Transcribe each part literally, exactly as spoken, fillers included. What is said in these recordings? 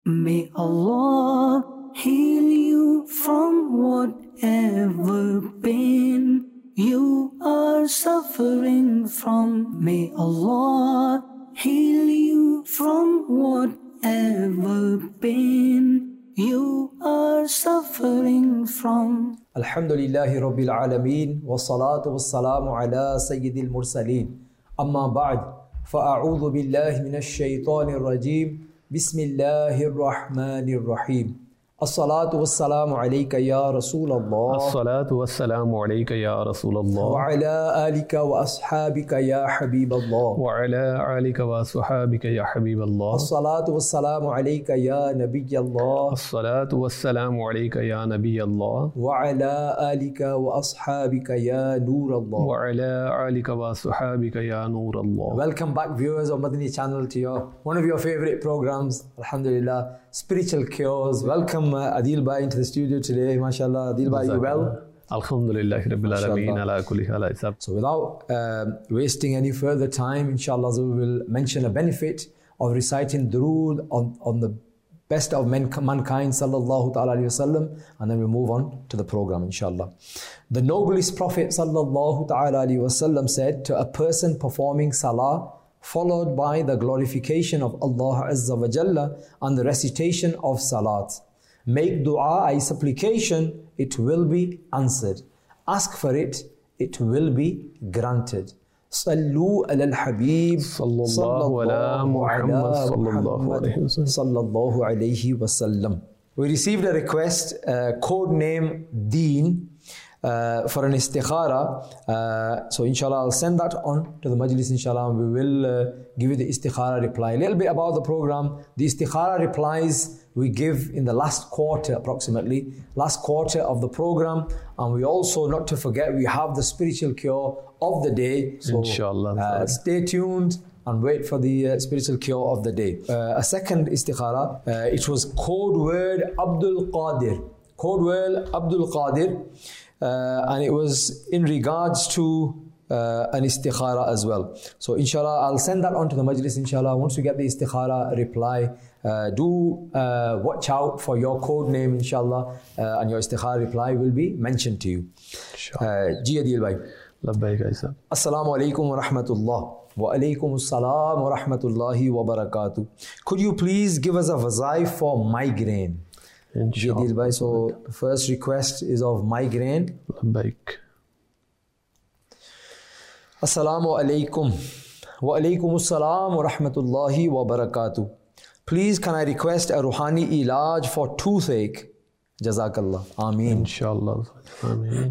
May Allah heal you from whatever pain you are suffering from. May Allah heal you from whatever pain you are suffering from. Alhamdulillahi Rabbil Alameen wa salatu wa salamu ala Sayyidil Mursaleen. Amma ba'd, fa'a'udhu billahi minash shaytanir rajeem. Bismillahir Rahmanir Rahim. As-salatu was-salamu alayka ya Rasulallah. As-salatu was-salamu alayka ya Rasulallah. Wa ala alika wa ashabika ya Habiballah. Wa ala alika wa ashabika ya Habiballah. As-salatu was-salamu alayka ya Nabiyallah. As-salatu was-salamu alayka ya Nabiyallah. Wa ala alika wa ashabika ya Nurallah. Wa ala alika wa ashabika ya Nurallah. Welcome back, viewers of Madani channel, to your one of your favorite programs, Alhamdulillah, Spiritual Cures. Welcome uh, Adil Bhai into the studio today. MashaAllah, Adil Bhai, you well? Alhamdulillah Rabbil Alameen ala kulli hal. So without uh, wasting any further time, inshallah, we will mention a benefit of reciting Durood on, on the best of men, mankind, sallallahu ta'ala alayhi wasallam, and then we'll move on to the program, inshallah. The noblest Prophet, sallallahu ta'ala alayhi wasallam, said to a person performing salah, followed by the glorification of Allah Azza wa Jalla and the recitation of salat, make dua, a supplication, it will be answered. Ask for it, it will be granted. Sallu ala al-Habib Sallallahu ala Muhammad Sallallahu alayhi wa sallam. We received a request, uh, code name Deen, uh, for an istikhara. Uh, so inshallah I'll send that on to the majlis, inshallah. We will uh, give you the istikhara reply. A little bit about the program. The istikhara replies we give in the last quarter, approximately, last quarter of the program. And we also, not to forget, we have the spiritual cure of the day. So inshallah, uh, stay tuned and wait for the uh, spiritual cure of the day. Uh, a second istikhara, uh, it was code word Abdul Qadir. Code word Abdul Qadir. Uh, and it was in regards to uh, an istikhara as well. So inshallah, I'll send that on to the majlis, inshallah. Once you get the istikhara reply, uh, do uh, watch out for your code name, inshallah, uh, and your istikhara reply will be mentioned to you. Sure. Ji Adil Bhai. Labbaik Aisa. Assalamu alaikum wa rahmatullah. Wa alaikum assalam wa rahmatullahi wa barakatuh. Could you please give us a vazaif for migraine? Inshallah. So the first request is of migraine. Labbaik. Assalamu alaikum. Wa alaikum assalam wa rahmatullahi wa barakatuh. Please can I request a ruhani ilaj for toothache? Jazakallah. Ameen. Inshallah. Ameen.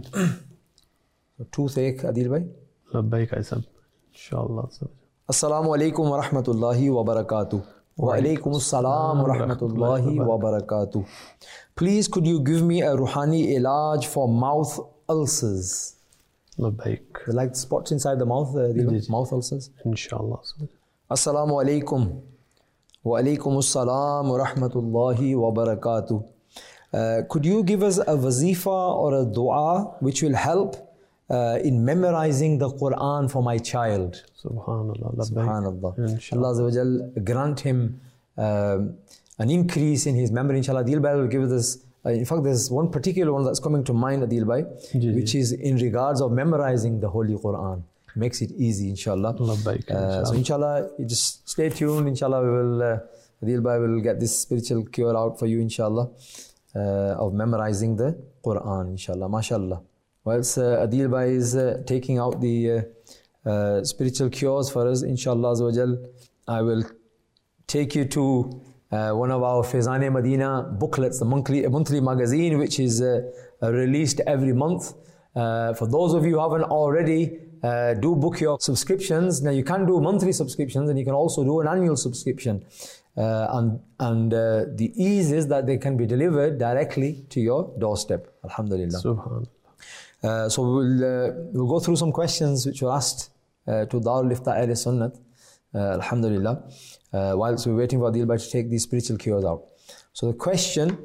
Toothache, Adil Bhai. Labbaik Aisa. Inshallah. Assalamu alaikum wa rahmatullahi wa barakatuh. Wa alaikum assalam wa rahmatullahi wa barakatuh. Please could you give me a ruhani ilaj for mouth ulcers? Labbaik. Like spots inside the mouth, uh, the mouth ulcers? Inshallah. Assalamu alaikum. Wa alaikum assalam wa rahmatullahi wa barakatuh. Uh, could you give us a wazifa or a dua which will help uh, in memorizing the Quran for my child? Subhanallah. Subhanallah. Allah Azza wa Jal grant him um, an increase in his memory, inshallah. Adil Bhai will give this. Uh, in fact, there's one particular one that's coming to mind, Adil Bhai, which is in regards of memorizing the Holy Quran. Makes it easy, inshallah. Labbaik, uh, inshallah. So inshallah, you just stay tuned, inshallah. We will, uh, Adil Bhai will get this spiritual cure out for you, inshallah, uh, of memorizing the Quran, inshallah. MashaAllah. Whilst uh, Adil Bhai is uh, taking out the uh, uh, spiritual cures for us, inshallah Azza wa Jal, I will take you to uh, one of our Faizan-e Medina booklets, the monthly, monthly magazine, which is uh, uh, released every month. Uh, for those of you who haven't already, uh, do book your subscriptions. Now you can do monthly subscriptions and you can also do an annual subscription. Uh, and and uh, the ease is that they can be delivered directly to your doorstep. Alhamdulillah. Subhanallah. Uh, so we'll, uh, we'll go through some questions which were asked uh, to Darul Ifta Ahl Sunnat. Uh, Alhamdulillah. Uh, whilst we're waiting for Adil Bhai to take these spiritual cures out. So the question,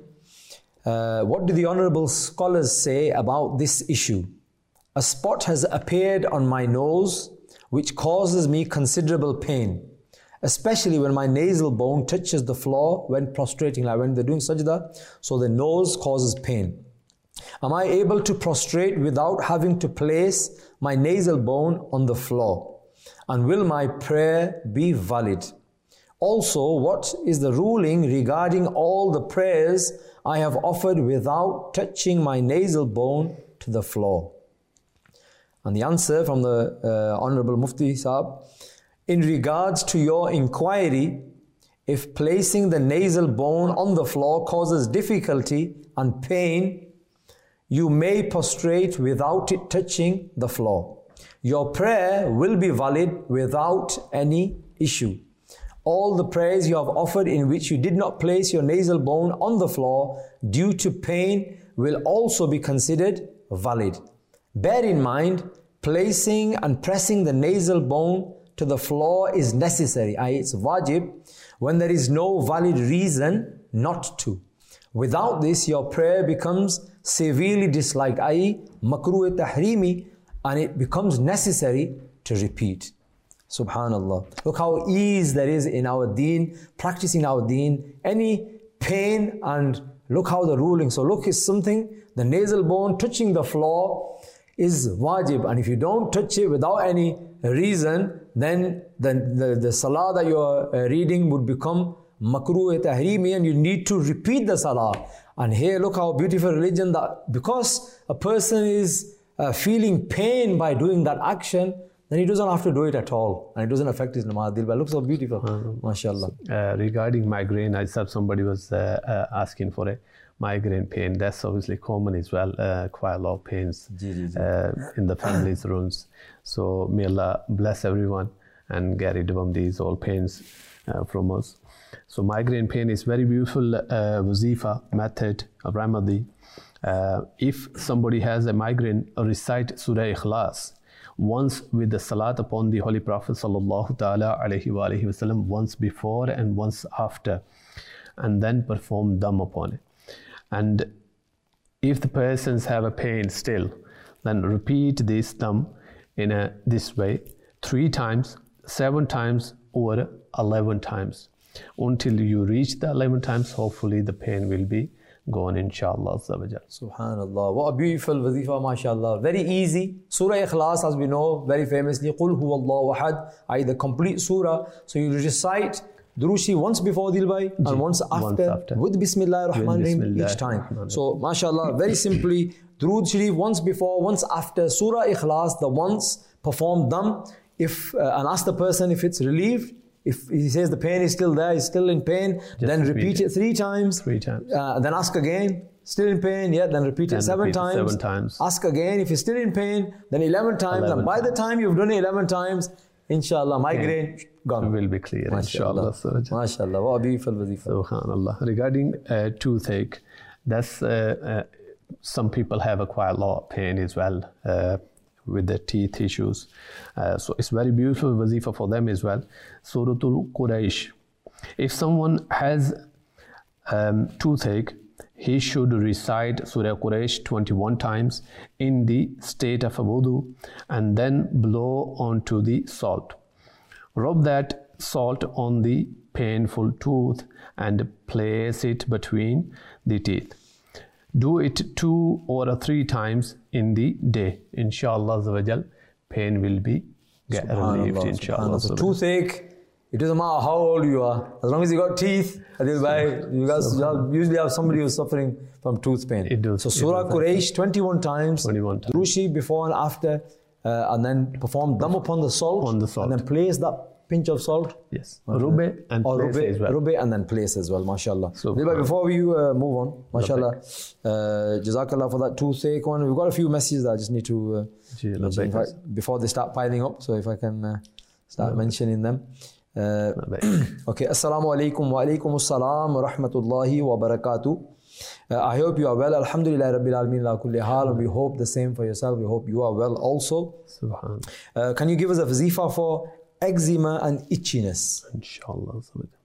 uh, what do the honorable scholars say about this issue? A spot has appeared on my nose which causes me considerable pain. especially when my nasal bone touches the floor when prostrating, like when they're doing sajda, so the nose causes pain. Am I able to prostrate without having to place my nasal bone on the floor? And will my prayer be valid? Also, what is the ruling regarding all the prayers I have offered without touching my nasal bone to the floor? And the answer from the uh, Honorable Mufti Sahab, in regards to your inquiry, if placing the nasal bone on the floor causes difficulty and pain, you may prostrate without it touching the floor. Your prayer will be valid without any issue. All the prayers you have offered in which you did not place your nasal bone on the floor due to pain will also be considered valid. Bear in mind, placing and pressing the nasal bone to the floor is necessary, that is, it's wajib, when there is no valid reason not to. Without this, your prayer becomes severely disliked, that is, makruh tahrimi, and it becomes necessary to repeat. Subhanallah. Look how ease there is in our deen, practicing our deen, any pain, and look how the ruling. So look, is something, the nasal bone touching the floor is wajib, and if you don't touch it without any reason, then the, the, the salah that you are reading would become makruh tahrimi, and you need to repeat the salah. And here, look how beautiful religion, that because a person is uh, feeling pain by doing that action, then he doesn't have to do it at all, and it doesn't affect his namaz. It looks so beautiful, uh, mashallah. Uh, regarding migraine, I said somebody was uh, uh, asking for a migraine pain. That's obviously common as well, uh, quite a lot of pains uh, in the family's rooms. So may Allah bless everyone and get rid of these all pains uh, from us. So migraine pain is very beautiful uh, wazifa method of Ramadi. Uh, if somebody has a migraine, recite Surah Ikhlas once with the salat upon the Holy Prophet sallallahu ta'ala alayhi wa alayhi wasallam, once before and once after, and then perform dam upon it. And if the persons have a pain still, then repeat this dam in a, this way three times, seven times, or eleven times. Until you reach the eleven times, hopefully the pain will be gone, inshallah. Subhanallah. What a beautiful wazifa, mashallah. Very easy. Surah Ikhlas, as we know, very famously, Qul huwa Allahu ahad, that is the complete surah. So you recite Durushi once before Dilbai and once after, once after. with Bismillah ar-Rahman ar-Rahim each time. So, mashallah, very simply, Durood Sharif once before, once after, Surah Ikhlas, the once, perform dam, if, uh, and ask the person if it's relieved. If he says the pain is still there, he's still in pain, Just then repeat, repeat it. it three times. Three times. Uh, then ask again, still in pain, yeah, then repeat then it seven repeat times. It seven times. Ask again, if you're still in pain, then eleven times. eleven and by times. the time you've done it eleven times, inshallah, migraine yeah. gone. It will be clear, inshallah. MashaAllah, what a beautiful wazifa. Subhanallah. Regarding uh, toothache, that's, uh, uh, some people have a quite a lot of pain as well. Uh, with the teeth issues. Uh, so it's very beautiful wazifa for them as well. Suratul Quraysh. If someone has um, toothache, he should recite Surah Quraysh twenty-one times in the state of wudu and then blow onto the salt. Rub that salt on the painful tooth and place it between the teeth. Do it two or three times in the day. Inshallah, pain will be get relieved. Inshallah. So toothache, it doesn't matter how old you are. As long as you got teeth, you guys usually have somebody who's suffering from tooth pain. It does. So Surah Quraysh twenty-one times. twenty-one times. Rushi before and after, uh, and then perform dam upon the salt. On the salt. And then place that pinch of salt. Yes. Rube and or place rube, as well. Rube and then place as well, mashallah. So, before we uh, move on, mashallah, uh, jazakallah for that toothache one. We've got a few messages that I just need to, uh, mention, I, before they start piling up, so if I can uh, start mentioning them. Uh, okay, assalamu alaikum wa alaikum assalam wa rahmatullahi wa barakatuh. Uh, I hope you are well. Alhamdulillah Rabbil Alameen la kulli hal. We hope the same for yourself. We hope you are well also. Subhanallah. Uh, can you give us a wazifa for eczema and itchiness? Inshallah.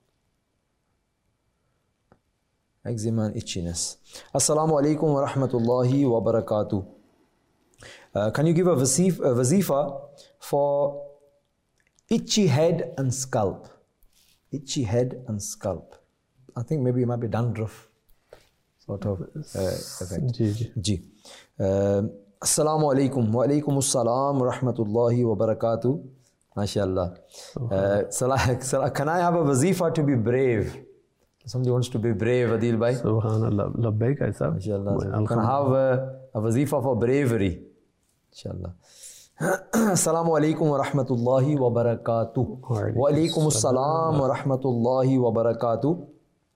Eczema and itchiness. Assalamu alaikum wa rahmatullahi wa barakatuh. Uh, can you give a wazifa, a wazifa for itchy head and scalp? itchy head and scalp. I think maybe it might be dandruff sort of uh, effect. Ji, ji. Ji. Um, Assalamu alaikum. Wa alaikum assalam wa rahmatullahi wa barakatuh. MashaAllah. Uh, Salah, Salah, can I have a wazifa to be brave? Somebody wants to be brave, Adil Bhai. Subhanallah. Labbaik, Aisab. MashaAllah. Can I have a, a wazifa for bravery? InshaAllah. Assalamu alaikum wa rahmatullahi wa barakatuh. Wa alaikum assalam wa rahmatullahi wa barakatuh.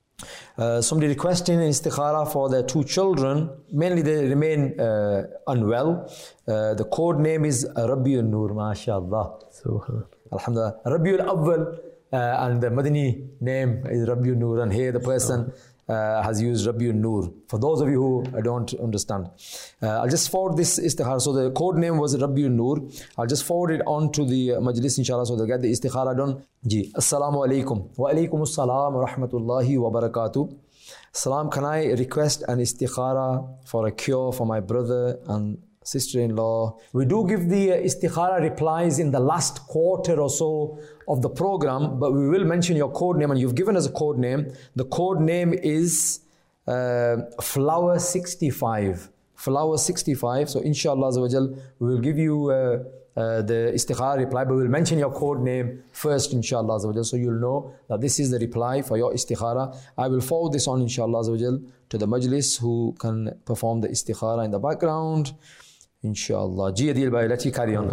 Uh, somebody requesting an istikhara for their two children. Mainly they remain uh, unwell. Uh, the code name is Rabiul Noor, mashallah. Subhanallah. Alhamdulillah. Rabiul Awwal uh, and the Madani name is Rabiul Noor, and here the person uh, has used Rabiul Noor. For those of you who don't understand, uh, I'll just forward this istikhara. So the code name was Rabiul Noor. I'll just forward it on to the majlis, inshallah, so they'll get the istikhara done. Ji. Assalamu alaikum. Wa alaikum assalam wa rahmatullahi wa barakatuh. Salam, can I request an istikhara for a cure for my brother and sister-in-law? We do give the istikhara replies in the last quarter or so of the program, but we will mention your code name, and you've given us a code name. The code name is uh, Flower sixty-five. Flower sixty-five. So inshallah we will give you uh, uh, the istikhara reply, but we'll mention your code name first, inshallah, so you'll know that this is the reply for your istikhara. I will forward this on, inshallah, to the majlis who can perform the istikhara in the background. Inshallah. Ji Adil Bhai, let you carry on.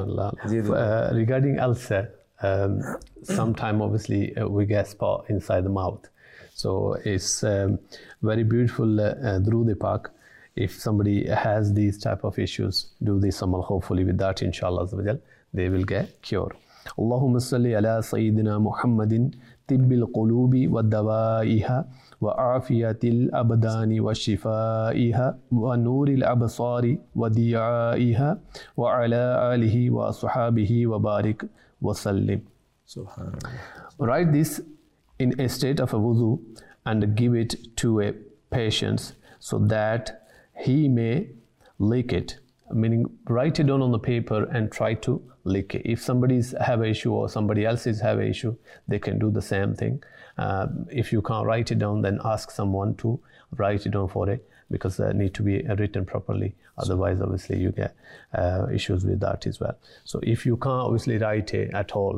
Uh, regarding ulcer, um, sometime obviously uh, we get spot inside the mouth. So it's um, very beautiful uh, uh, Durood-e-Pak. If somebody has these type of issues, do this amal. Hopefully with that, inshallah, they will get cure. Allahumma salli ala Sayyidina Muhammadin tibbil qulubi wa dawaiha wa afiyatil abdani wa shifaiha wa nuril absari wa diyaiha wa ala alihi wa ashabihi wa barik wa sallim. Subhanallah. Write this in a state of a wudu and give it to a patient so that he may lick it, meaning write it down on the paper and try to lick it. If somebody's have an issue or somebody else is have an issue, they can do the same thing. Uh, if you can't write it down, then ask someone to write it down for it, because they need to be written properly. Otherwise, obviously, you get uh, issues with that as well. So if you can't obviously write it at all,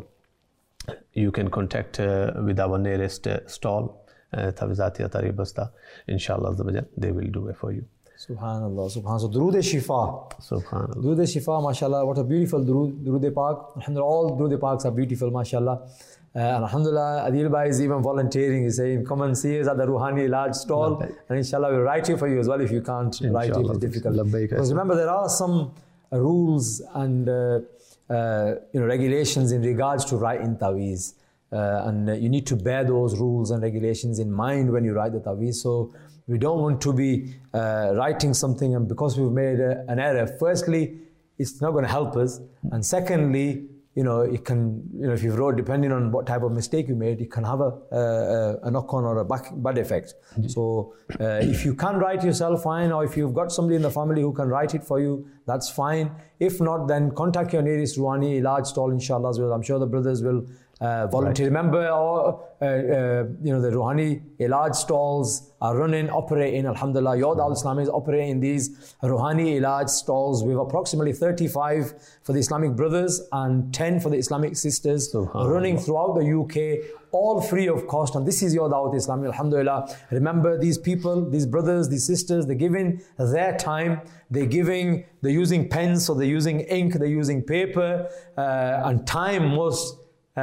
you can contact uh, with our nearest uh, stall, Tawizati Atari Basta. Inshallah, they will do it for you. Subhanallah, Subhanallah. So, Durood-e-Shifa. Subhanallah. Durood-e-Shifa, mashallah. What a beautiful Durood, Durood-e-Pak. Alhamdulillah, all Durood-e-Paks are beautiful, mashallah. Uh, and Alhamdulillah, Adil Bhai is even volunteering. He's saying, come and see us at the Rouhani large stall. And inshallah, we'll write it for you as well if you can't inshallah, write it. It's difficult. Because remember, there are some uh, rules and uh, uh, you know, regulations in regards to writing taweez. Uh, and uh, you need to bear those rules and regulations in mind when you write the taweez. So, we don't want to be uh, writing something and because we've made a, an error, firstly, it's not going to help us. And secondly, you know, it can, you know, if you wrote, depending on what type of mistake you made, it can have a, a, a knock-on or a back, bad effect. Mm-hmm. So uh, if you can write yourself, fine. Or if you've got somebody in the family who can write it for you, that's fine. If not, then contact your nearest Rouhani large stall, inshallah. I'm sure the brothers will Uh, volunteer. Right. Remember, all, uh, uh, you know, the Rouhani Ilaj stalls are running, operating. Alhamdulillah, Your Dawat Islami is operating these Rouhani Ilaj stalls. We have approximately thirty-five for the Islamic brothers and ten for the Islamic sisters running throughout the U K, all free of cost. And this is Your Dawat Islami, Alhamdulillah. Remember, these people, these brothers, these sisters, they're giving their time. They're giving, they're using pens, so they're using ink, they're using paper, uh, and time most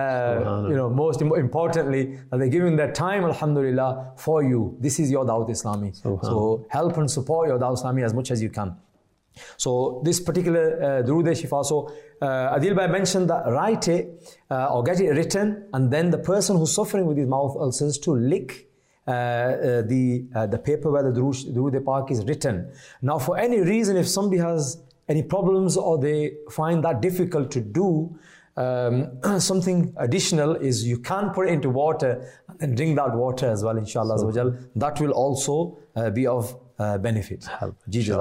Uh, you know, most importantly, that they're giving their time, alhamdulillah, for you. This is Your Dawat Islami. So help and support Your Dawat Islami as much as you can. So this particular uh, Durood-e-Shifa, so uh, Adil Bhai mentioned that write it uh, or get it written, and then the person who's suffering with his mouth ulcers to lick uh, uh, the uh, the paper where the Durood-e-Pak is written. Now, for any reason, if somebody has any problems or they find that difficult to do, Um, something additional is you can put it into water and then drink that water as well, inshallah. So, that will also uh, be of uh, benefit. Help.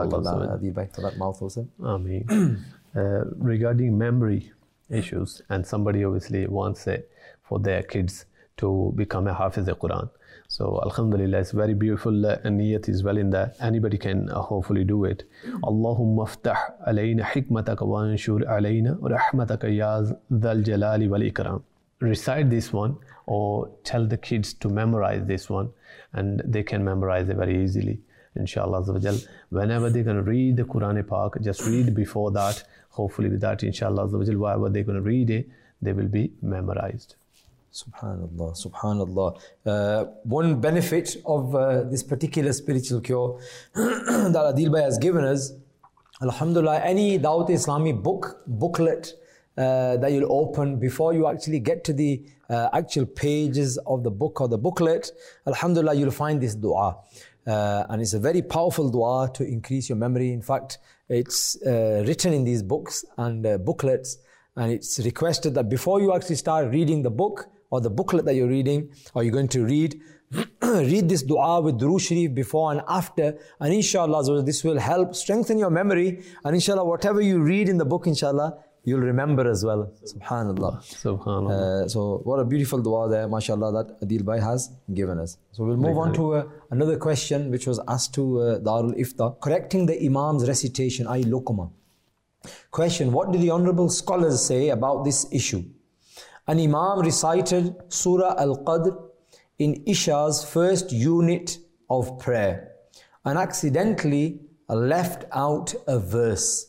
For that mouth also. Ameen. uh, regarding memory issues, and somebody obviously wants it for their kids to become a Hafiz al-Quran. So Alhamdulillah, it's very beautiful, uh, and niyat is well in that. Anybody can uh, hopefully do it. Allahumma aftah alayna hikmataka wa anshur alayna rahmataka ya dhal jalali wal ikram. Recite this one, or tell the kids to memorize this one, and they can memorize it very easily. Inshallah Azza wa Jal. Whenever they're going to read the Quran Pak, just read before that. Hopefully with that, inshallah Azza wa Jal, whatever they're going to read it, they will be memorized. Subhanallah, Subhanallah. Uh, one benefit of uh, this particular spiritual cure that Adil Bhai has given us, Alhamdulillah, any Dawat Islami book, booklet uh, that you'll open before you actually get to the uh, actual pages of the book or the booklet, Alhamdulillah, you'll find this dua. Uh, and it's a very powerful dua to increase your memory. In fact, it's uh, written in these books and uh, booklets, and it's requested that before you actually start reading the book or the booklet that you're reading, or you're going to read, read this dua with Durood Sharif before and after, and inshallah this will help strengthen your memory, and inshallah whatever you read in the book, inshallah you'll remember as well. Subhanallah. Subhanallah. Uh, so what a beautiful dua there, mashallah, that Adil Bhai has given us. So we'll move on to uh, another question which was asked to uh, Darul Ifta. Correcting the Imam's recitation, ay Luqma. Question: what do the honorable scholars say about this issue? An Imam recited Surah Al-Qadr in Isha's first unit of prayer and accidentally left out a verse.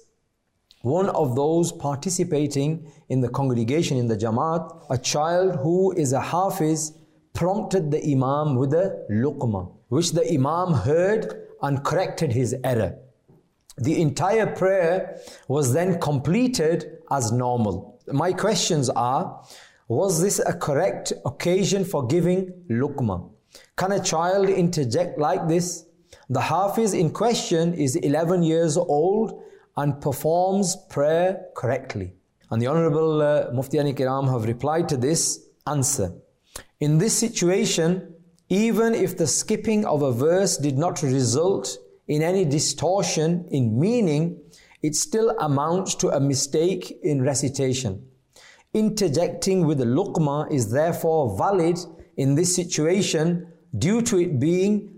One of those participating in the congregation in the Jamaat, a child who is a Hafiz, prompted the Imam with a Luqma, which the Imam heard and corrected his error. The entire prayer was then completed as normal. My questions are, was this a correct occasion for giving Luqma? Can a child interject like this? The Hafiz in question is eleven years old and performs prayer correctly. And the Honorable uh, Muftiyan Kiram have replied to this answer. In this situation, even if the skipping of a verse did not result in any distortion in meaning, it still amounts to a mistake in recitation. Interjecting with a luqma is therefore valid in this situation due to it being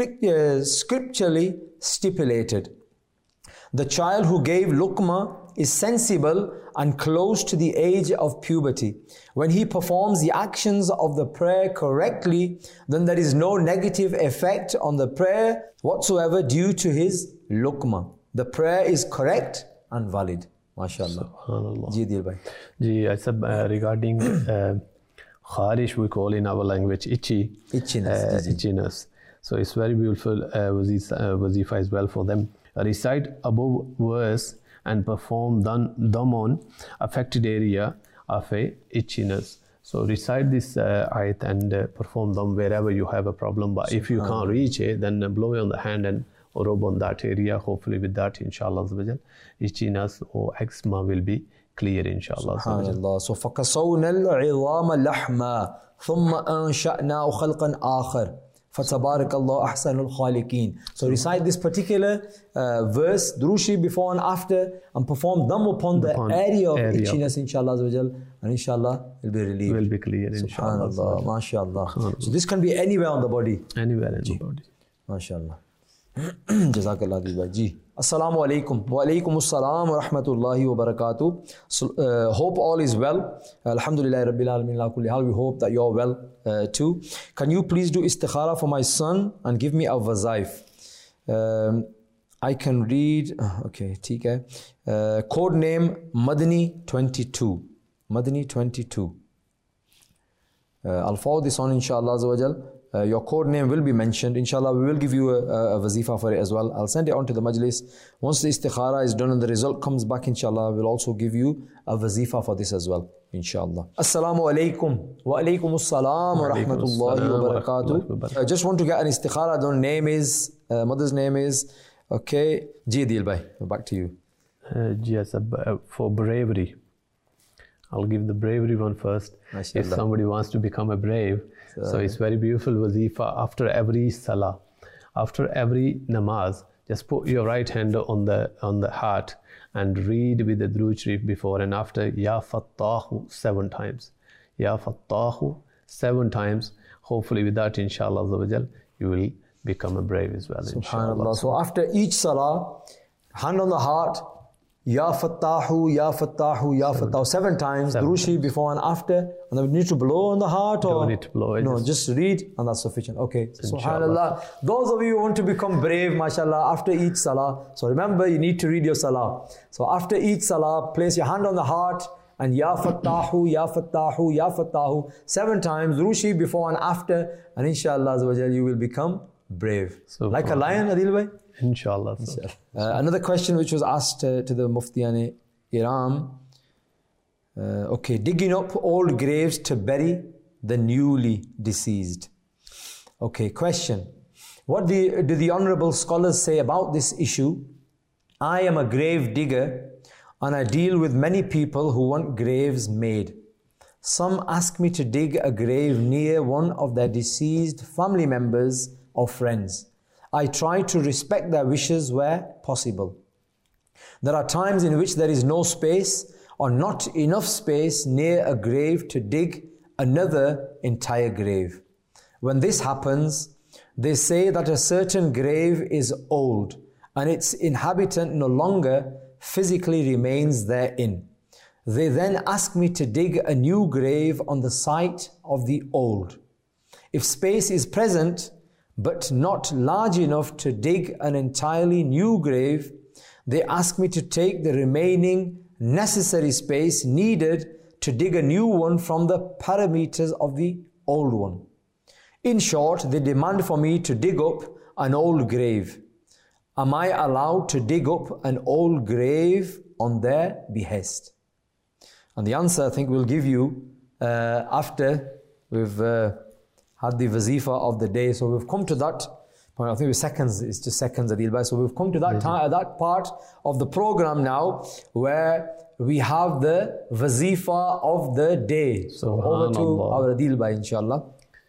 scripturally stipulated. The child who gave luqma is sensible and close to the age of puberty. When he performs the actions of the prayer correctly, then there is no negative effect on the prayer whatsoever due to his luqma. The prayer is correct and valid. MashaAllah. SubhanAllah. Ji Dil Bhai. Ji, I said uh, regarding uh, kharish, we call in our language itchy. Itchiness. Uh, itchiness. So it's very beautiful uh, wazifa as well for them. Recite above verse and perform dam on affected area of a itchiness. So recite this uh, ayat and uh, perform dam wherever you have a problem. But if you can't reach it, then uh, blow on the hand and rub on that area. Hopefully with that, inshallah, itchiness or eczema will be clear, inshallah. SubhanAllah. So فَكَسَوْنَا الْعِظَامَ لَحْمًا ثُمَّ أَنْشَأْنَا خَلْقًا آخَرٍ فَتَبَارَكَ اللَّهُ أَحْسَنُ الْخَالِقِينَ. So recite this particular uh, verse, Durood Sharif before and after, and perform dam upon the upon area of area. itchiness, inshallah, and inshallah will be relieved. Will be clear, inshallah. SubhanAllah, MashaAllah. So this can be anywhere on the body. Anywhere in the body. MashaAllah. Jazakallah Dil Bhai. Ji. Assalamu alaikum. Wa alaikum assalam wa rahmatullahi wa barakatuh. So, uh, hope all is well. Alhamdulillah Rabbil Alameen la kulli hal. We hope that you're well uh, too. Can you please do istikhara for my son and give me a wazaif? Um, I can read, uh, okay, T K. Uh, code name Madani twenty-two. Madani twenty-two. Uh, I'll forward this on, inshallah Azza wa Jal. Uh, your code name will be mentioned. Inshallah, we will give you a, a, a wazifa for it as well. I'll send it on to the majlis. Once the istikhara is done and the result comes back, inshallah, we'll also give you a wazifa for this as well. Inshallah. Assalamu alaikum. Wa alaikum assalam wa rahmatullahi wa barakatuh. I just want to get an istikhara. The name is, uh, mother's name is, okay, Ji Dil Bhai. Back to you. Uh, yes, uh, for bravery. I'll give the bravery one first. Mashallah. If somebody wants to become a brave, so, so it's very beautiful wazifa after every salah, after every namaz. Just put your right hand on the on the heart and read with the Durood Sharif before and after Ya Fattahu seven times. Ya Fattahu seven times. Hopefully with that, inshallah, you will become a brave as well. Subhanallah. So after each salah, hand on the heart, Ya Fattahu, Ya Fattahu, Ya Fattahu, seven times, Durood Sharif before and after. And then we need to blow on the heart? Or? Don't need to blow. No, just, just read and that's sufficient. Okay, Subhanallah. Those of you who want to become brave, mashallah, after each salah. So remember, you need to read your salah. So after each salah, place your hand on the heart and Ya Fattahu, Ya Fattahu, Ya Fattahu, seven times, Durood Sharif before and after. And inshallah, you will become brave. Like a lion, Adil bhai? Inshallah. Uh, another question which was asked uh, to the Muftiyan Iram. Uh, okay, digging up old graves to bury the newly deceased. Okay, question. What do, do the honorable scholars say about this issue? I am a grave digger and I deal with many people who want graves made. Some ask me to dig a grave near one of their deceased family members or friends. I try to respect their wishes where possible. There are times in which there is no space or not enough space near a grave to dig another entire grave. When this happens, they say that a certain grave is old and its inhabitant no longer physically remains therein. They then ask me to dig a new grave on the site of the old. If space is present, but not large enough to dig an entirely new grave, they ask me to take the remaining necessary space needed to dig a new one from the parameters of the old one. In short, they demand for me to dig up an old grave. Am I allowed to dig up an old grave on their behest? And the answer I think we'll give you uh, after we've uh, had the wazifa of the day. So we've come to that point. I think it's seconds, it's just seconds, Adil Bhai. So we've come to that time, that part of the program now where we have the wazifa of the day. So over to our Adil Bhai, inshallah.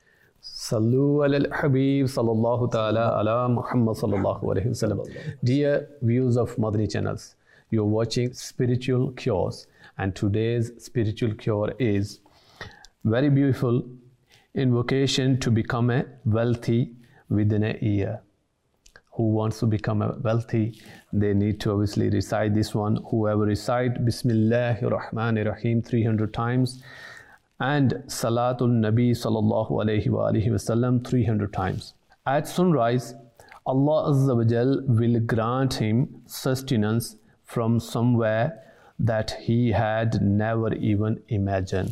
Sallu ala al-Habib sallallahu ta'ala ala Muhammad sallallahu alayhi wasallam. Dear viewers of Madani channels, you're watching Spiritual Cures, and today's spiritual cure is very beautiful invocation to become a wealthy within a year. Who wants to become a wealthy? They need to obviously recite this one. Whoever recite Bismillahir Rahmanir Rahim three hundred times and Salatul Nabi sallallahu alayhi wa alihi wasallam three hundred times. At sunrise, Allah Azza wa Jal will grant him sustenance from somewhere that he had never even imagined.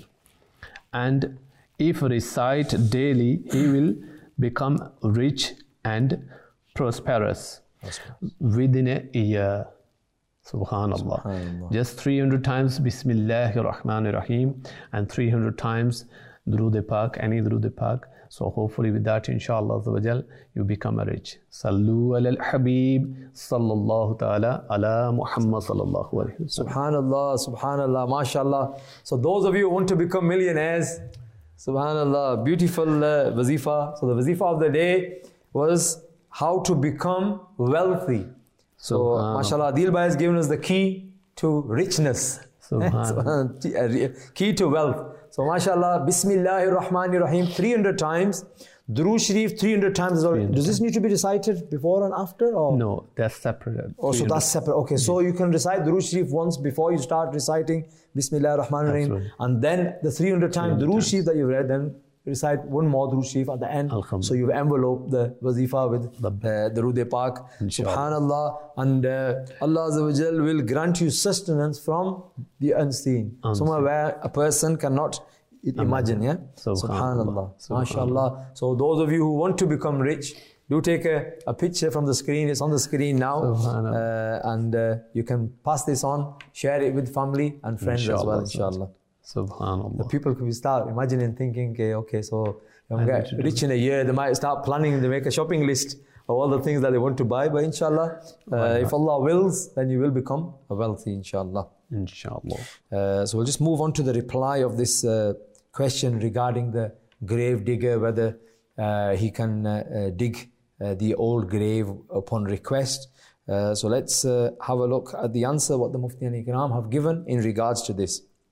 And if recite daily, he will become rich and prosperous within a year. Subhanallah. Subhanallah. Just three hundred times Bismillahir Rahmanir Rahim and three hundred times Durood Pak, any Durood Pak. So hopefully with that, inshallah, you become a rich. Sallu ala al-Habib sallallahu ta'ala ala Muhammad sallallahu alayhi wa sallam. Subhanallah, subhanallah, mashallah. So those of you who want to become millionaires, subhanallah, beautiful uh, wazifa. So the wazifa of the day was how to become wealthy. So mashallah, Adil Bhai has given us the key to richness. Subhanallah. Key to wealth. So mashallah, Bismillahir Rahmanir Rahim three hundred times, Durood Sharif three hundred times. Does this need to be recited before and after? Or? No, that's separate. Oh, so that's separate. Okay, so you can recite Durood Sharif once before you start reciting Bismillahir Rahmanir Rahim, and then the three hundred times Durood Sharif that you've read, then recite one more Durood Sharif at the end. So you've enveloped the wazifa with uh, Durood Pak. Subhanallah. And uh, Allah Azza wa Jal will grant you sustenance from the unseen. unseen. Somewhere where a person cannot imagine. Yeah? Subhanallah. Subhanallah. MashaAllah. So those of you who want to become rich, do take a, a picture from the screen. It's on the screen now. Uh, and uh, you can pass this on, share it with family and friends inshallah, as well, inshallah. Subhanallah. The people could start imagining, thinking, okay, okay so I'm get rich in a year. They might start planning, they make a shopping list of all the things that they want to buy. But inshallah, uh, if Allah wills, then you will become a wealthy, inshallah. Inshallah. Uh, so we'll just move on to the reply of this uh, question regarding the grave digger, whether uh, he can uh, uh, dig uh, the old grave upon request. Uh, so let's uh, have a look at the answer, what the Muftiyan Ikram have given in regards to this.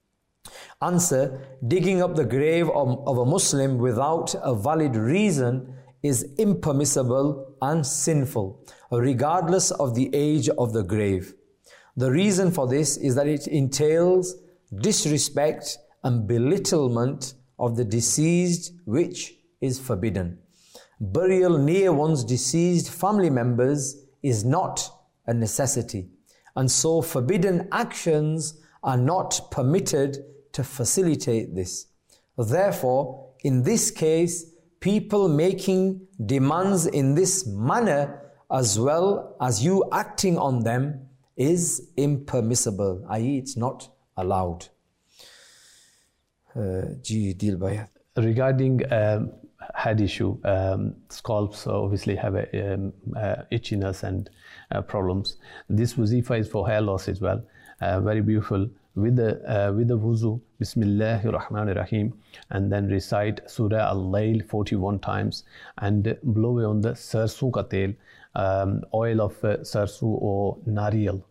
Answer: digging up the grave of, of a Muslim without a valid reason is impermissible and sinful, regardless of the age of the grave. The reason for this is that it entails disrespect and belittlement of the deceased, which is forbidden. Burial near one's deceased family members is not a necessity, and so forbidden actions are not permitted to facilitate this. Therefore, in this case, people making demands in this manner, as well as you acting on them, is impermissible, that is it's not allowed. Uh, Regarding um, head issue, um, scalps obviously have a, um, uh, itchiness and uh, problems. This wazifa is for hair loss as well. Uh, very beautiful. With the uh, with the wuzu, Bismillahir Rahmanir Rahim, and then recite Surah Al-Layl forty-one times, and blow on the sarson ka tel, um, oil of uh, sarson or nariyal,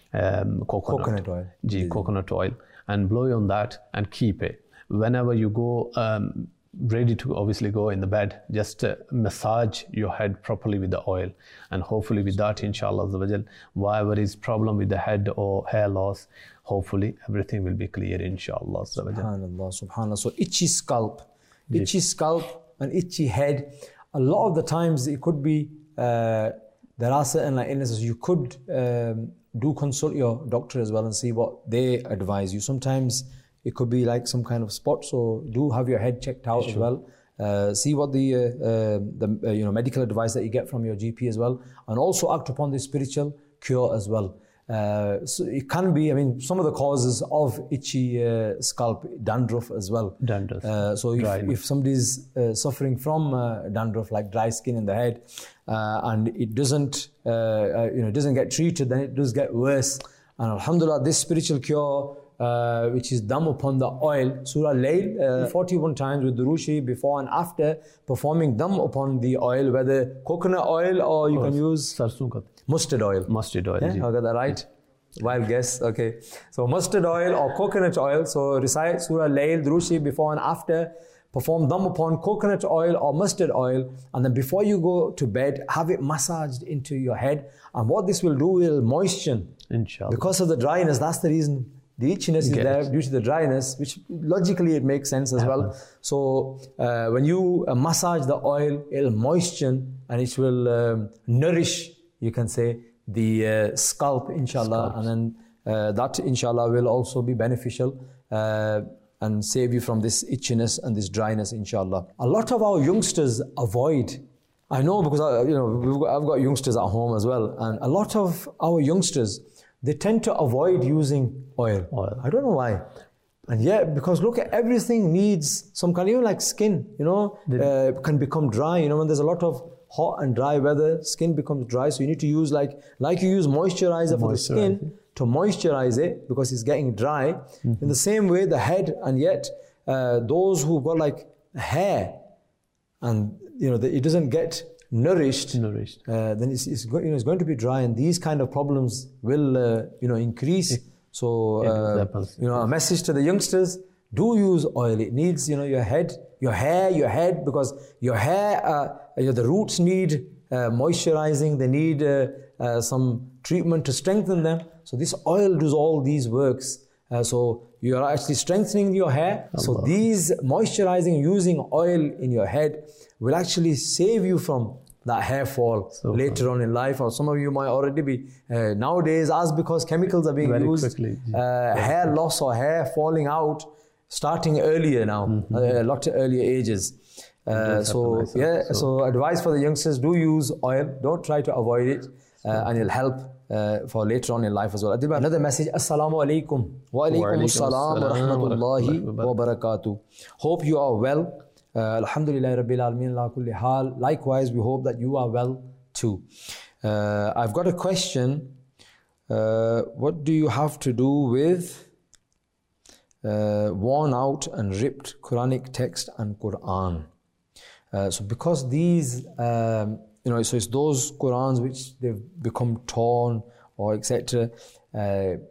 um, coconut, coconut oil, G, coconut oil, and blow on that and keep it. Whenever you go um, ready to obviously go in the bed, just uh, massage your head properly with the oil, and hopefully with that, inshallah, whatever is problem with the head or hair loss, hopefully everything will be clear, inshallah. Subhanallah, subhanallah. So itchy scalp, itchy scalp and itchy head, a lot of the times it could be, uh, there are certain like illnesses, you could um, do consult your doctor as well and see what they advise you. Sometimes it could be like some kind of spot, so do have your head checked out sure. as well. Uh, see what the uh, uh, the uh, you know medical advice that you get from your G P as well, and also act upon the spiritual cure as well. Uh, so it can be, I mean, some of the causes of itchy uh, scalp, dandruff as well. Dandruff. Uh, so if, if somebody's uh, suffering from uh, dandruff, like dry skin in the head, uh, and it doesn't, uh, uh, you know, doesn't get treated, then it does get worse. And alhamdulillah, this spiritual cure, uh, which is done upon the oil, Surah Layl, uh, forty-one times with Durood Sharif before and after, performing dam upon the oil, whether coconut oil or you or can use mustard oil. Mustard oil. Yeah, I got that right. Wild guess. Okay. So mustard oil or coconut oil. So recite Surah Layl, Durood Sharif before and after. Perform dam upon coconut oil or mustard oil. And then before you go to bed, have it massaged into your head. And what this will do will moisten. Inshallah. Because of the dryness, that's the reason. The itchiness is there it. due to the dryness, which logically it makes sense as Happen. well. So uh, when you uh, massage the oil, it'll moisten and it will um, nourish, you can say, the uh, scalp, inshallah. Scalps. And then uh, that, inshallah, will also be beneficial uh, and save you from this itchiness and this dryness, inshallah. A lot of our youngsters avoid, I know because I, you know we've got, I've got youngsters at home as well, and a lot of our youngsters, they tend to avoid using oil. oil. I don't know why. And yet, because look at everything needs some kind, even like skin, you know, uh, can become dry. You know, when there's a lot of hot and dry weather, skin becomes dry. So you need to use like, like you use moisturizer for the skin to moisturize it because it's getting dry. Mm-hmm. In the same way, the head, and yet uh, those who've got like hair and, you know, the, it doesn't get nourished, nourished. Uh, then it's, it's, go, you know, it's going to be dry, and these kind of problems will uh, you know increase. It, so uh, you know, a message to the youngsters: do use oil. It needs you know your head, your hair, your head, because your hair, uh, you know, the roots need uh, moisturizing. They need uh, uh, some treatment to strengthen them. So this oil does all these works. Uh, so you are actually strengthening your hair. Allah. So these moisturizing, using oil in your head will actually save you from that hair fall so later on in life. Or some of you might already be uh, nowadays, as because chemicals are being Very used, quickly, yeah. uh, hair loss or hair falling out starting earlier now, mm-hmm. uh, a lot earlier ages. Uh, so yeah, so. so advice for the youngsters: do use oil. Don't try to avoid it, uh, and it'll help uh, for later on in life as well. Another message: Assalamu alaikum wa alaikum assalam wa rahmatullahi wa barakatuh. Hope you are well. Uh, Alhamdulillah Rabbil Alameen ala kulli hal. Likewise, we hope that you are well too. Uh, I've got a question. Uh, what do you have to do with uh, worn out and ripped Quranic text and Quran? Uh, so because these, um, you know, so it's those Qurans which they've become torn or et cetera. Uh,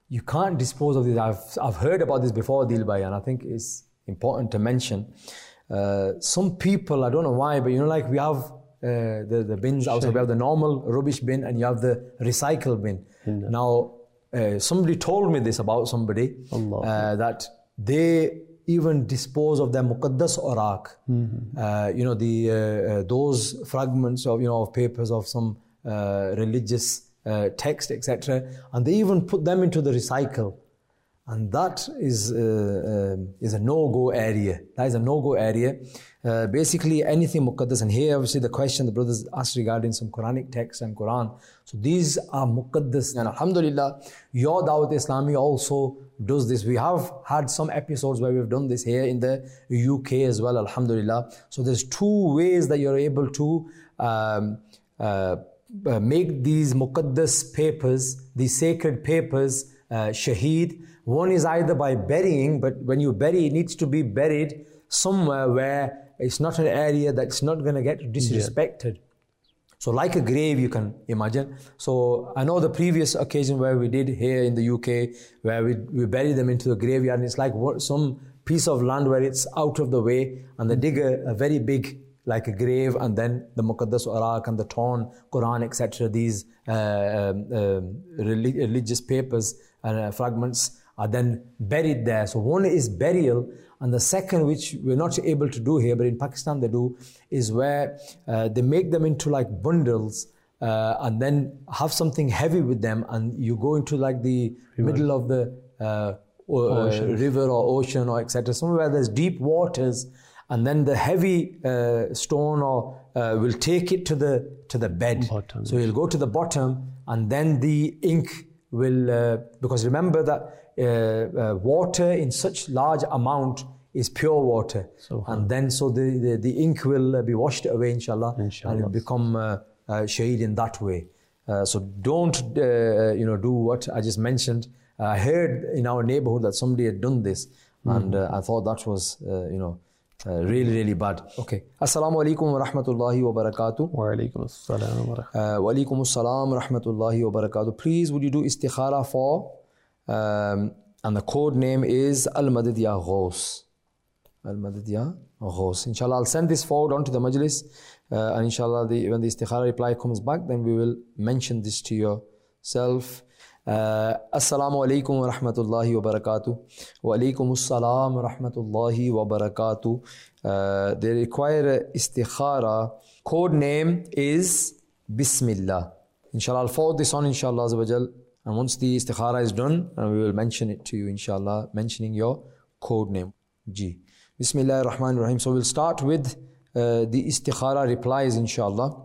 you can't dispose of this. I've, I've heard about this before, Adil Bhai, and I think it's important to mention. Uh, some people, I don't know why, but you know, like we have uh, the, the bins outside, we have the normal rubbish bin and you have the recycle bin. Mm-hmm. Now, uh, somebody told me this about somebody, uh, that they even dispose of their muqaddas oraq, mm-hmm. uh, you know, the uh, uh, those fragments of, you know, of papers of some uh, religious uh, text, et cetera, and they even put them into the recycle. And that is uh, uh, is a no-go area. That is a no-go area. Uh, basically, anything muqaddas. And here, obviously, the question the brothers asked regarding some Quranic texts and Quran. So these are muqaddas. And alhamdulillah, your Dawat Islami also does this. We have had some episodes where we've done this here in the U K as well, alhamdulillah. So there's two ways that you're able to um, uh, make these muqaddas papers, these sacred papers, uh, shaheed. One is either by burying, but when you bury, it needs to be buried somewhere where it's not an area that's not going to get disrespected. Yeah. So like a grave, you can imagine. So I know the previous occasion where we did here in the U K, where we, we bury them into the graveyard, and it's like what, some piece of land where it's out of the way, and they dig a, a very big, like a grave, and then the muqaddas oraq and the torn Quran, et cetera, these uh, um, um, religious papers and uh, fragments are then buried there. So one is burial, and the second, which we're not able to do here, but in Pakistan they do, is where uh, they make them into like bundles uh, and then have something heavy with them, and you go into like the river. middle of the uh, uh, river or ocean or et cetera, somewhere where there's deep waters, and then the heavy uh, stone or uh, will take it to the to the bed. Bottom. So you'll go to the bottom, and then the ink will, uh, because remember that uh, uh, water in such large amount is pure water, so, and then so the, the, the ink will uh, be washed away, inshallah, inshallah. and it will become uh, uh, shaheed in that way. Uh, so don't uh, you know do what I just mentioned. I heard in our neighborhood that somebody had done this, mm. and uh, I thought that was uh, you know uh, really really bad. Okay. Assalamu alaikum wa rahmatullahi wa barakatuh. Wa alaikum assalam wa rahmatullahi. Wa alaikum assalam wa rahmatullahi wa barakatuh. Please, would you do istikhara for? Um, and the code name is Al-Madad Ya Ghaus. Al-Madad Ya Ghaus. Inshallah, I'll send this forward onto the majlis, uh, and inshallah, the, when the istikhara reply comes back, then we will mention this to yourself. Uh, Assalamu alaikum wa rahmatullahi wa barakatuh. Wa alaikum assalam wa rahmatullahi wa barakatuh. Uh, they require istikhara. Code name is Bismillah. Inshallah, I'll forward this on, inshallah, azza wa jal. And once the istikhara is done, and we will mention it to you, inshallah, mentioning your code name. Ji. Bismillah ar-Rahman ar-Rahim. So we'll start with uh, the istikhara replies, inshallah.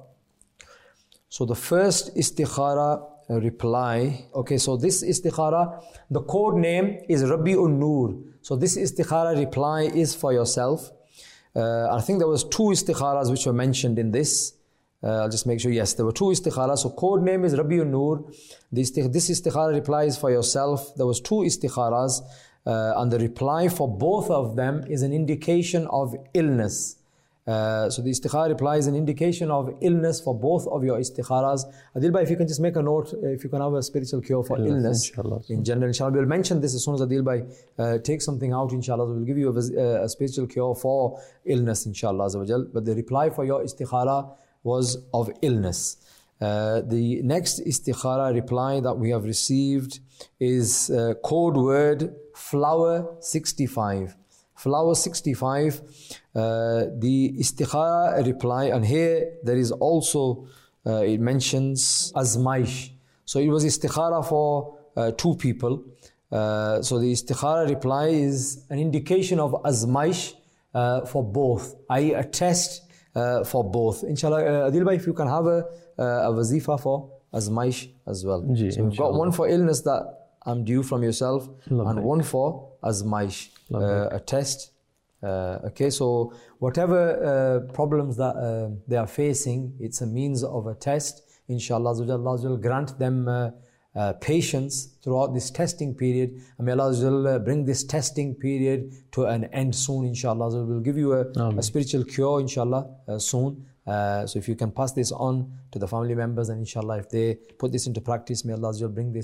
So the first istikhara uh, reply, okay, so this istikhara, the code name is Rabi'un Nur. So this istikhara reply is for yourself. Uh, I think there was two istikharas which were mentioned in this. Uh, I'll just make sure, yes, there were two istikharas. So code name is Rabi'un Nur. This, this istikhara reply is for yourself. There was two istikharas, uh, and the reply for both of them is an indication of illness. Uh, so the istikhara reply is an indication of illness for both of your istikharas. Adil Bhai, if you can just make a note, uh, if you can have a spiritual cure for illness, illness in general, inshallah. We'll mention this as soon as Adil Bhai uh, takes something out, inshallah. So we'll give you a, a spiritual cure for illness, inshallah. But the reply for your istikhara was of illness. Uh, the next istikhara reply that we have received is uh, code word flower sixty-five. Flower sixty-five. Uh, the istikhara reply, and here there is also, uh, it mentions azmaish. So it was istikhara for uh, two people. Uh, so the istikhara reply is an indication of azmaish uh, for both, that is a test Uh, for both. Inshallah, uh, Adil Bhai, if you can have a, uh, a wazifa for azmaish as well. Ji, so we've got one for illness that I'm due from yourself, Lovely. and one for azmaish, uh, a test. Uh, okay, so whatever uh, problems that uh, they are facing, it's a means of a test. Inshallah, Allah will grant them uh, uh, patience throughout this testing period, and may Allah will uh, bring this testing period to an end soon, inshallah. So we'll give you a, a spiritual cure, inshallah, uh, soon. Uh, so if you can pass this on to the family members, and inshallah, if they put this into practice, may Allah will bring this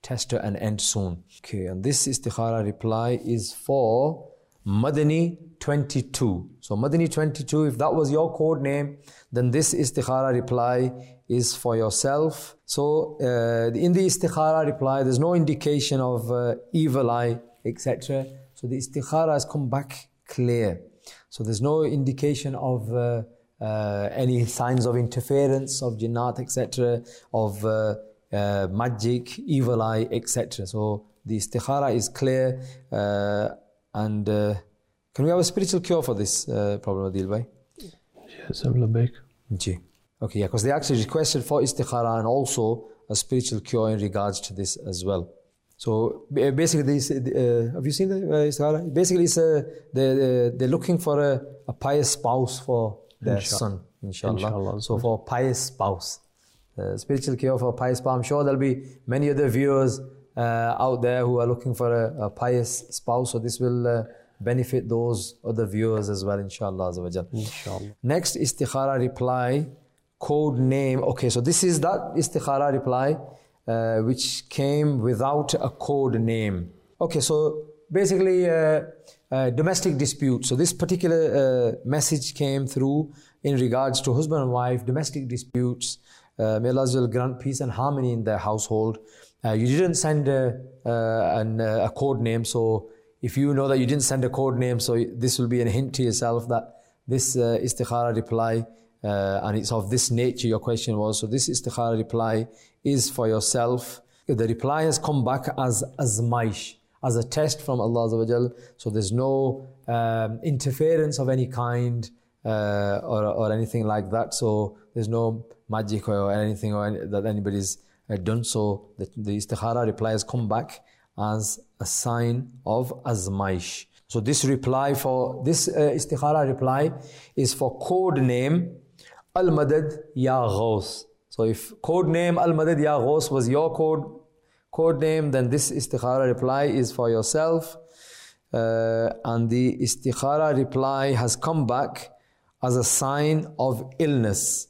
test to an end soon. Okay, and this istikhara reply is for Madani twenty-two. So Madani twenty-two, if that was your code name, then this istikhara reply is for yourself. So uh, in the istikhara reply, there's no indication of uh, evil eye, et cetera. So the istikhara has come back clear. So there's no indication of uh, uh, any signs of interference, of jinnat, et cetera, of uh, uh, magic, evil eye, et cetera. So the istikhara is clear. Uh, and uh, can we have a spiritual cure for this uh, problem, Adil bhai? Yes, Abdullah Baik. Ji. Okay, yeah, because they actually requested for istikhara and also a spiritual cure in regards to this as well. So basically, this, uh, have you seen the uh, istikhara? Basically, it's a, they're, they're looking for a, a pious spouse for their Inshallah. son, inshallah. Inshallah. So for pious spouse, uh, spiritual cure for pious spouse. I'm sure there'll be many other viewers uh, out there who are looking for a, a pious spouse. So this will uh, benefit those other viewers as well, inshallah. Inshallah. Next istikhara reply, code name. Okay, so this is that istikhara reply uh, which came without a code name. Okay, so basically uh, uh, domestic dispute. So this particular uh, message came through in regards to husband and wife, domestic disputes. Uh, may Allah will grant peace and harmony in their household. Uh, you didn't send a, uh, an, uh, a code name, so if you know that you didn't send a code name, so this will be a hint to yourself that this uh, istikhara reply, uh, and it's of this nature, your question was, so this istikhara reply is for yourself. The reply has come back as azmaish, as a test from Allah Azza wa Jal. So there's no um, interference of any kind uh, or, or anything like that. So there's no magic or anything or any, that anybody's uh, done. So the, the istikhara reply has come back as a sign of azmaish. So this reply for this uh, istikhara reply is for code name Al-Madad Ya Ghaus. So if code name Al-Madad Ya Ghaus was your code code name, then this istikhara reply is for yourself. Uh, and the istikhara reply has come back as a sign of illness.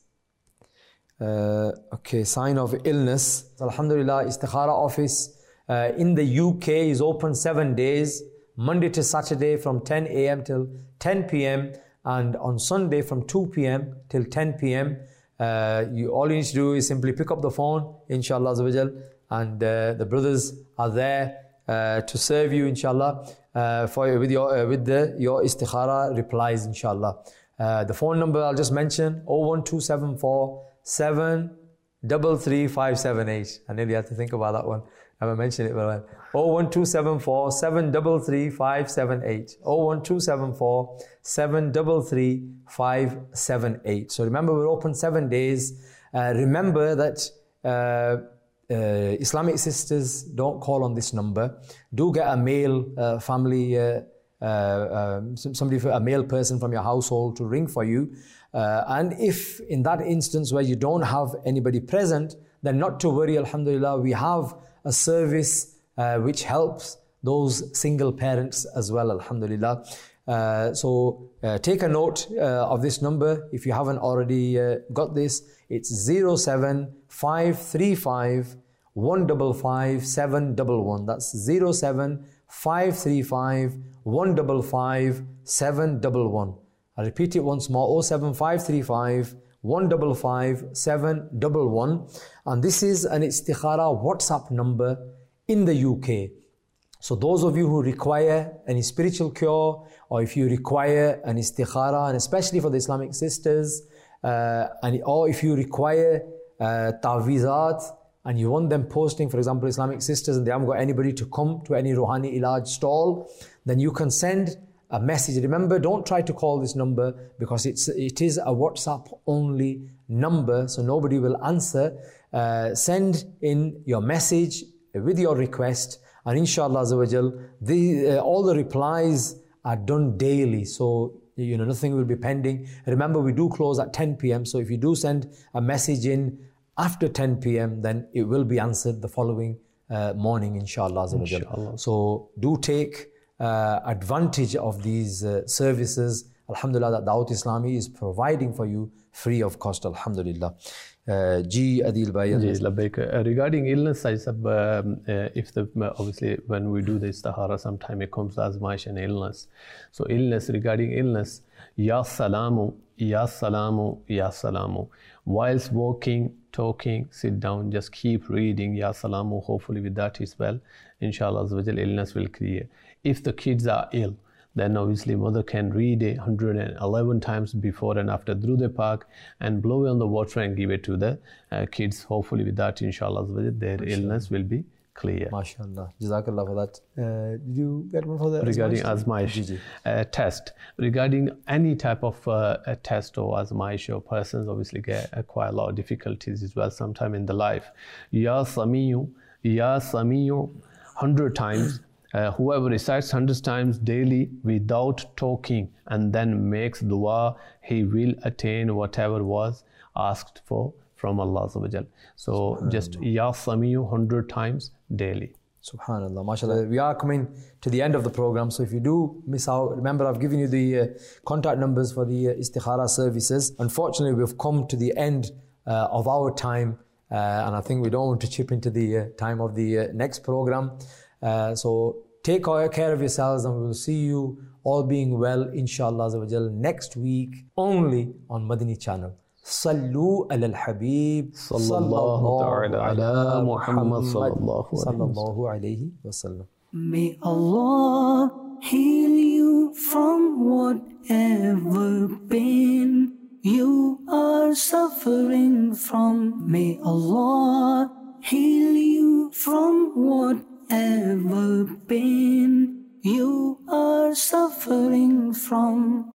Uh, okay, sign of illness. Alhamdulillah, istikhara office Uh, in the U K is open seven days, Monday to Saturday from ten a m till ten p m and on Sunday from two p m till ten p m Uh, you, all you need to do is simply pick up the phone, inshallah, and uh, the brothers are there uh, to serve you, inshallah, uh, for with your uh, with the your istikhara replies, inshallah. Uh, the phone number I'll just mention: oh one two seven four seven three three five seven eight. I nearly had to think about that one. I haven't mentioned it very well. oh one two seven four seven three three five seven eight. oh one two seven four seven three three five seven eight. So remember, we're open seven days. Uh, remember that uh, uh, Islamic sisters don't call on this number. Do get a male uh, family, uh, uh, uh, somebody, a male person from your household to ring for you. Uh, and if in that instance where you don't have anybody present, then not to worry, alhamdulillah, we have a service uh, which helps those single parents as well, alhamdulillah. Uh, so uh, take a note uh, of this number if you haven't already uh, got this. It's zero seven five three five one five five seven one one. That's zero seven five three five one five five seven one one. I'll repeat it once more: oh seven five three five one five five seven one one. And this is an istikhara WhatsApp number in the U K. So those of you who require any spiritual cure, or if you require an istikhara, and especially for the Islamic sisters, uh, and or if you require uh, ta'wizat, and you want them posting, for example, Islamic sisters, and they haven't got anybody to come to any Rouhani Ilaj stall, then you can send a message. Remember, don't try to call this number because it's it is a WhatsApp only number, so nobody will answer. Uh, send in your message with your request, and inshallah azawajal, the uh, all the replies are done daily, so you know nothing will be pending. Remember, we do close at ten p m, so if you do send a message in after ten p m, then it will be answered the following uh, morning, inshallah azawajal. Inshallah. So do take uh, advantage of these uh, services, alhamdulillah, that Dawat Islami is providing for you free of cost, alhamdulillah. Uh, G Adil Bhai. Ji, labbaik. Uh, regarding illness, I said, um, uh, if the obviously when we do the istihara, sometime it comes as azmaish and illness. So illness, regarding illness, ya salamu, ya salamu, ya salamu. Whilst walking, talking, sit down, just keep reading ya salamu. Hopefully with that as well, inshallah, illness will clear. If the kids are ill, then obviously mother can read it one hundred eleven times before and after Durud Pak and blow on the water and give it to the uh, kids. Hopefully with that, inshallah, their Mashallah. illness will be clear. MashaAllah. Jazakallah for that. Uh, did you get one for the regarding azmaish uh, test? Regarding any type of uh, a test or azmaish, or persons obviously get uh, quite a lot of difficulties as well sometime in the life. Ya Samiyu, Ya Samiyu, hundred times. Uh, whoever recites hundred times daily without talking and then makes dua, he will attain whatever was asked for from Allah. So just Ya Samiyu hundred times daily. Subhanallah, mashallah. We are coming to the end of the program, so if you do miss out, remember I've given you the uh, contact numbers for the uh, istikhara services. Unfortunately, we've come to the end uh, of our time, uh, and I think we don't want to chip into the uh, time of the uh, next program. Uh, so take care of yourselves, and we will see you all being well, inshallah, next week only on Madani channel. Sallu ala al-Habib sallallahu ta'ala ala Muhammad sallallahu alayhi wa sallam. May Allah heal you from whatever pain you are suffering from. May Allah heal you from whatever pain you are suffering from.